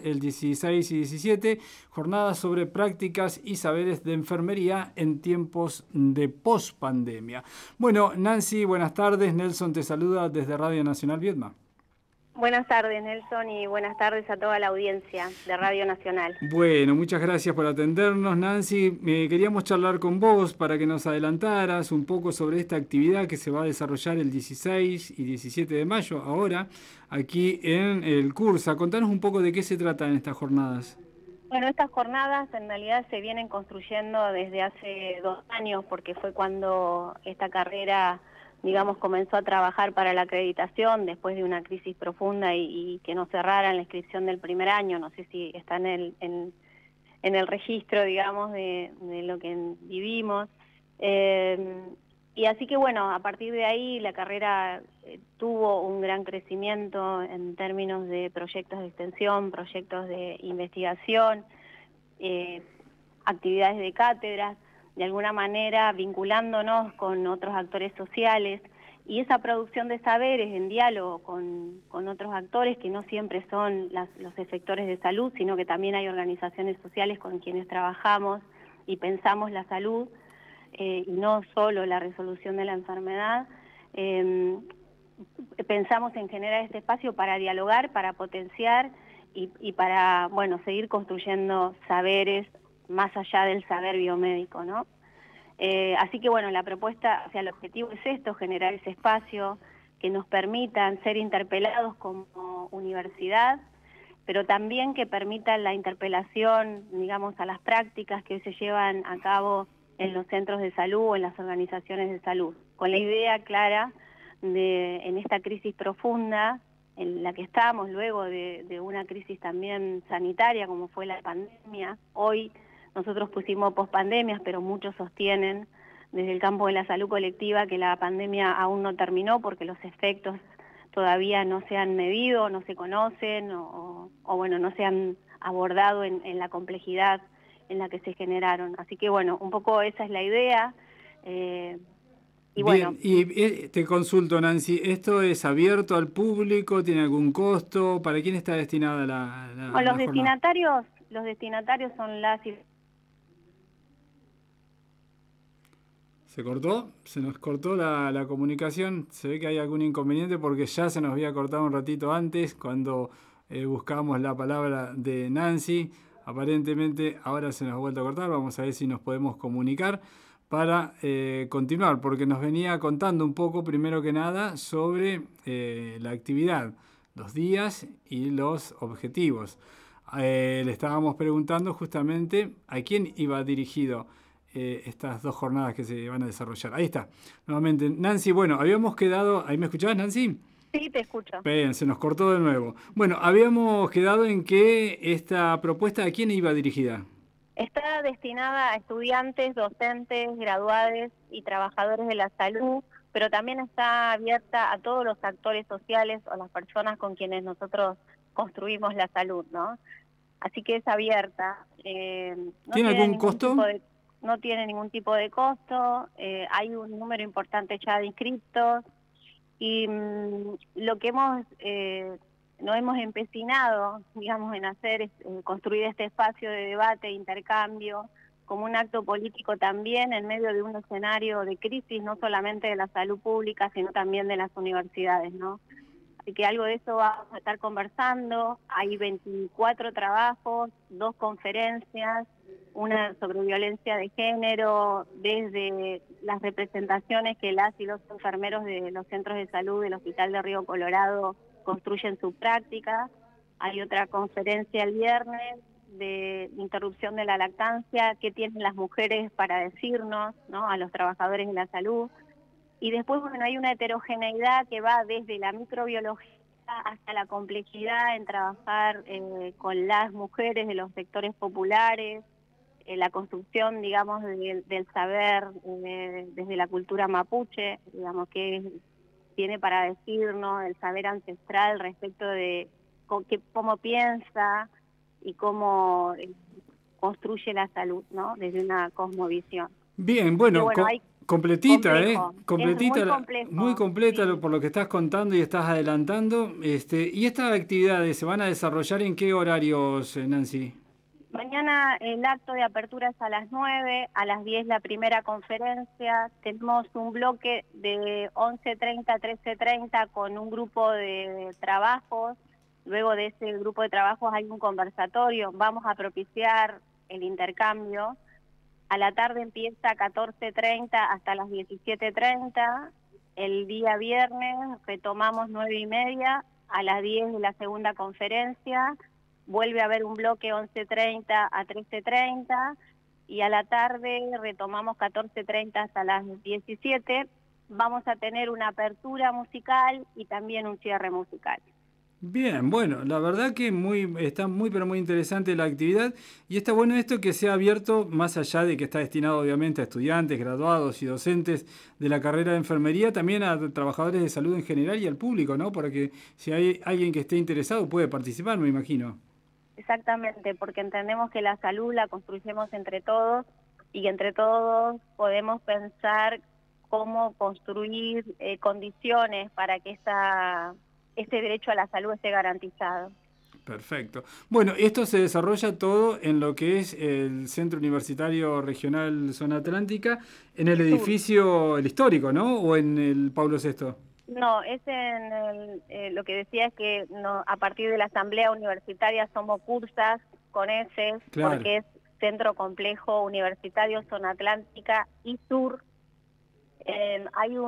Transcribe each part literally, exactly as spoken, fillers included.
el dieciséis y diecisiete, jornadas sobre prácticas y saberes de enfermería en tiempos de pospandemia. Bueno, Nancy, buenas tardes. Nelson te saluda desde Radio Nacional Viedma. Buenas tardes, Nelson, y buenas tardes a toda la audiencia de Radio Nacional. Bueno, muchas gracias por atendernos, Nancy. Eh, queríamos charlar con vos para que nos adelantaras un poco sobre esta actividad que se va a desarrollar el dieciséis y diecisiete de mayo, ahora, aquí en el Cursa. Contanos un poco de qué se tratan estas jornadas. Bueno, estas jornadas en realidad se vienen construyendo desde hace dos años, porque fue cuando esta carrera, digamos, comenzó a trabajar para la acreditación después de una crisis profunda y, y que no cerraran la inscripción del primer año. No sé si está en el, en, en el registro, digamos, de, de lo que vivimos. Eh, y así que, bueno, a partir de ahí la carrera eh, tuvo un gran crecimiento en términos de proyectos de extensión, proyectos de investigación, eh, actividades de cátedras, de alguna manera vinculándonos con otros actores sociales, y esa producción de saberes en diálogo con, con otros actores que no siempre son las, los efectores de salud, sino que también hay organizaciones sociales con quienes trabajamos y pensamos la salud, eh, y no solo la resolución de la enfermedad. Eh, pensamos en generar este espacio para dialogar, para potenciar y, y para, bueno, seguir construyendo saberes más allá del saber biomédico, ¿no? Eh, así que, bueno, la propuesta, o sea, el objetivo es esto, generar ese espacio que nos permitan ser interpelados como universidad, pero también que permitan la interpelación, digamos, a las prácticas que hoy se llevan a cabo en los centros de salud o en las organizaciones de salud, con la idea clara de, en esta crisis profunda en la que estamos, luego de, de una crisis también sanitaria como fue la pandemia. Hoy nosotros pusimos pospandemias, pero muchos sostienen desde el campo de la salud colectiva que la pandemia aún no terminó porque los efectos todavía no se han medido, no se conocen o, o bueno, no se han abordado en, en la complejidad en la que se generaron. Así que, bueno, un poco esa es la idea. Eh, y Bien, bueno, y eh, te consulto, Nancy, ¿esto es abierto al público? ¿Tiene algún costo? ¿Para quién está destinada la, la, bueno, los la jornada? destinatarios, los destinatarios son las... ¿Se cortó? Se nos cortó la, la comunicación. Se ve que hay algún inconveniente porque ya se nos había cortado un ratito antes cuando eh, buscábamos la palabra de Nancy. Aparentemente ahora se nos ha vuelto a cortar. Vamos a ver si nos podemos comunicar para eh, continuar, porque nos venía contando un poco, primero que nada, sobre eh, la actividad, los días y los objetivos. Eh, le estábamos preguntando justamente a quién iba dirigido Eh, estas dos jornadas que se van a desarrollar. Ahí está, nuevamente. Nancy, bueno, habíamos quedado... ¿Ahí me escuchabas, Nancy? Sí, te escucho. Bien, se nos cortó de nuevo. Bueno, habíamos quedado en que esta propuesta, ¿a quién iba dirigida? Está destinada a estudiantes, docentes, graduados y trabajadores de la salud, pero también está abierta a todos los actores sociales o las personas con quienes nosotros construimos la salud, ¿no? Así que es abierta. Eh, no ¿Tiene tiene algún ningún costo? tipo de No tiene ningún tipo de costo, eh, hay un número importante ya de inscriptos y mmm, lo que hemos, eh, nos hemos empecinado, digamos, en hacer es eh, construir este espacio de debate e intercambio como un acto político también en medio de un escenario de crisis, no solamente de la salud pública, sino también de las universidades, ¿no? Así que algo de eso vamos a estar conversando. Hay veinticuatro trabajos, dos conferencias, una sobre violencia de género, desde las representaciones que las y los enfermeros de los centros de salud del Hospital de Río Colorado construyen su práctica. Hay otra conferencia el viernes de interrupción de la lactancia, qué tienen las mujeres para decirnos, ¿no?, a los trabajadores de la salud. Y después, bueno, hay una heterogeneidad que va desde la microbiología hasta la complejidad en trabajar eh, con las mujeres de los sectores populares, eh, la construcción, digamos, de, del saber eh, desde la cultura mapuche, digamos, que tiene para decirnos el saber ancestral respecto de cómo, que, cómo piensa y cómo eh, construye la salud, ¿no?, desde una cosmovisión. Bien, bueno, Pero bueno, co hay Completita, complejo, ¿eh? es muy Completita, la- muy complejo, completa lo- sí. por lo que estás contando y estás adelantando. Este, ¿y estas actividades se van a desarrollar en qué horarios, eh, Nancy? Mañana el acto de apertura es a las nueve, a las diez la primera conferencia, tenemos un bloque de once treinta a trece treinta con un grupo de trabajos, luego de ese grupo de trabajos hay un conversatorio, vamos a propiciar el intercambio, a la tarde empieza a catorce treinta hasta las diecisiete treinta, el día viernes retomamos nueve y media, a las diez de la segunda conferencia, vuelve a haber un bloque once treinta a trece treinta y a la tarde retomamos catorce treinta hasta las diecisiete. Vamos a tener una apertura musical y también un cierre musical. Bien, bueno, la verdad que muy, está muy pero muy interesante la actividad y está bueno esto que sea abierto más allá de que está destinado obviamente a estudiantes, graduados y docentes de la carrera de enfermería, también a trabajadores de salud en general y al público, ¿no? Para que si hay alguien que esté interesado puede participar, me imagino. Exactamente, porque entendemos que la salud la construyemos entre todos y que entre todos podemos pensar cómo construir eh, condiciones para que esta, este derecho a la salud esté garantizado. Perfecto. Bueno, esto se desarrolla todo en lo que es el Centro Universitario Regional Zona Atlántica, en el Sur. edificio, el histórico, ¿no? ¿O en el Pablo sexto? No, es en el, eh, lo que decía es que no, a partir de la Asamblea Universitaria somos cursas con ese, Claro. porque es Centro Complejo Universitario Zona Atlántica y Sur. Eh, hay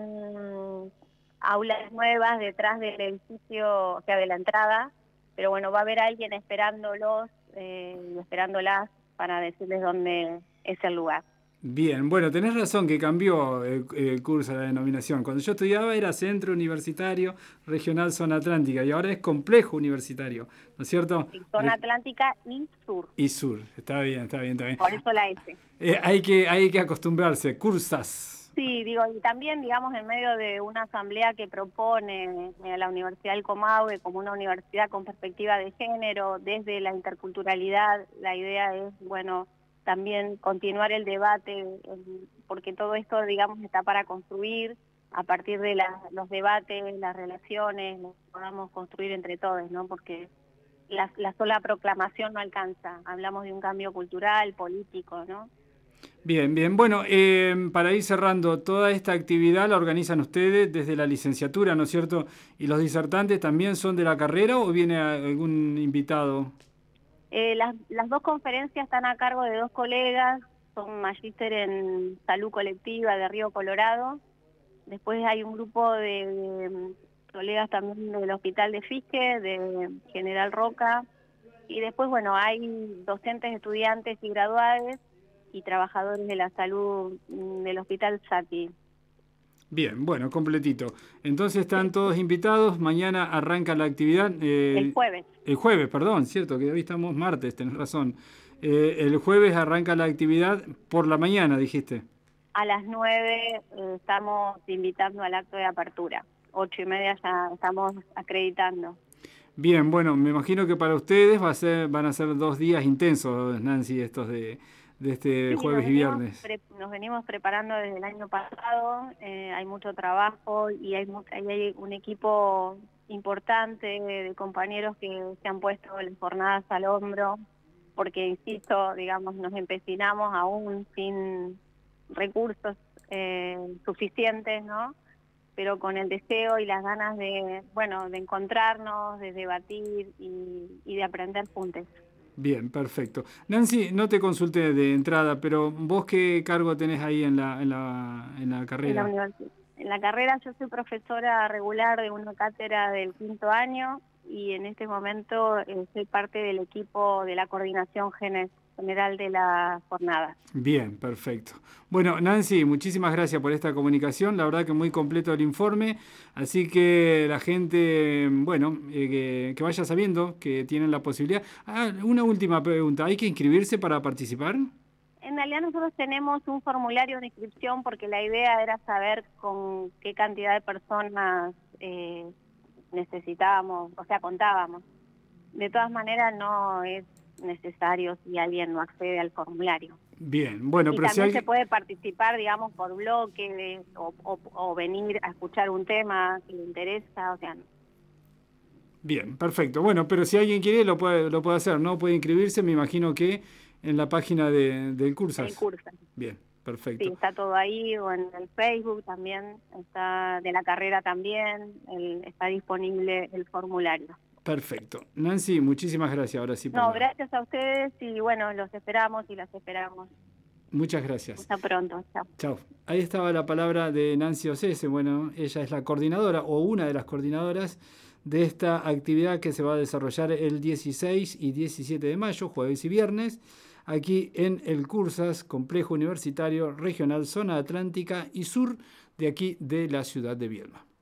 un aulas nuevas detrás del edificio, o sea, de la entrada, pero bueno, va a haber alguien esperándolos, eh, y esperándolas para decirles dónde es el lugar. Bien, bueno, tenés razón que cambió el, el curso, la denominación. Cuando yo estudiaba era Centro Universitario Regional Zona Atlántica y ahora es Complejo Universitario, ¿no es cierto? Sí, Zona Re- Atlántica y Sur, y Sur, está bien, está bien, está bien. por eso la S. Eh, hay que, hay que acostumbrarse, cursas. Sí, digo, y también, digamos, en medio de una asamblea que propone eh, la Universidad del Comahue como una universidad con perspectiva de género, desde la interculturalidad, la idea es, bueno, también continuar el debate, eh, porque todo esto, digamos, está para construir a partir de la- los debates, las relaciones, los que podamos construir entre todos, ¿no? Porque la, la sola proclamación no alcanza, hablamos de un cambio cultural, político, ¿no? Bien, bien. Bueno, eh, para ir cerrando, toda esta actividad la organizan ustedes desde la licenciatura, ¿no es cierto? ¿Y los disertantes también son de la carrera o viene a- algún invitado? Eh, las, las dos conferencias están a cargo de dos colegas, son magíster en salud colectiva de Río Colorado. Después hay un grupo de, de colegas también del Hospital de Fisque, de General Roca. Y después, bueno, hay docentes, estudiantes y graduados y trabajadores de la salud mm, del Hospital Sati. Bien, bueno, completito. Entonces están todos invitados. Mañana arranca la actividad. El eh, jueves el jueves, perdón, cierto, que hoy estamos martes, tenés razón. Eh, el jueves arranca la actividad por la mañana, dijiste. a las nueve eh, estamos invitando al acto de apertura. Ocho y media ya estamos acreditando. Bien, bueno, me imagino que para ustedes va a ser, van a ser dos días intensos, Nancy, estos de, de este Sí, nos jueves y venimos viernes. pre- nos venimos preparando desde el año pasado, eh, hay mucho trabajo y hay, mu- ahí hay un equipo importante de, de compañeros que se han puesto las jornadas al hombro, porque, insisto, digamos, nos empecinamos aún sin recursos eh, suficientes, ¿no? Pero con el deseo y las ganas de, bueno, de encontrarnos, de debatir y, y de aprender juntos. Bien, perfecto. Nancy, no te consulté de entrada, pero vos qué cargo tenés ahí en la, en la, en la En la carrera. universidad. En la carrera yo soy profesora regular de una cátedra del quinto año y en este momento eh, soy parte del equipo de la coordinación gene- general de la jornada. Bien, perfecto. Bueno, Nancy, muchísimas gracias por esta comunicación. La verdad que muy completo el informe. Así que la gente, bueno, eh, que, que vaya sabiendo que tienen la posibilidad. Ah, una última pregunta. ¿Hay que inscribirse para participar? En realidad nosotros tenemos un formulario de inscripción porque la idea era saber con qué cantidad de personas eh, necesitábamos, o sea, contábamos. De todas maneras no es necesario si alguien no accede al formulario. Bien, bueno, Y pero si también alguien... se puede participar, digamos, por bloques o, o, o venir a escuchar un tema que le interesa, o sea, Bien, perfecto. Bueno, pero si alguien quiere lo puede, lo puede hacer, ¿no? Puede inscribirse, me imagino que en la página de, del el Cursas. curso. Bien, Sí, perfecto. está todo ahí, o en el Facebook también, está de la carrera también, el, está disponible el formulario. Perfecto. Nancy, muchísimas gracias ahora sí por No, la... gracias a ustedes y bueno, los esperamos y las esperamos. Muchas gracias. Hasta pronto, chao. Chao. Ahí estaba la palabra de Nancy Ocese. Bueno, ella es la coordinadora o una de las coordinadoras de esta actividad que se va a desarrollar el dieciséis y diecisiete de mayo, jueves y viernes, aquí en el Cursas, Complejo Universitario Regional Zona Atlántica y Sur, de aquí de la ciudad de Viedma.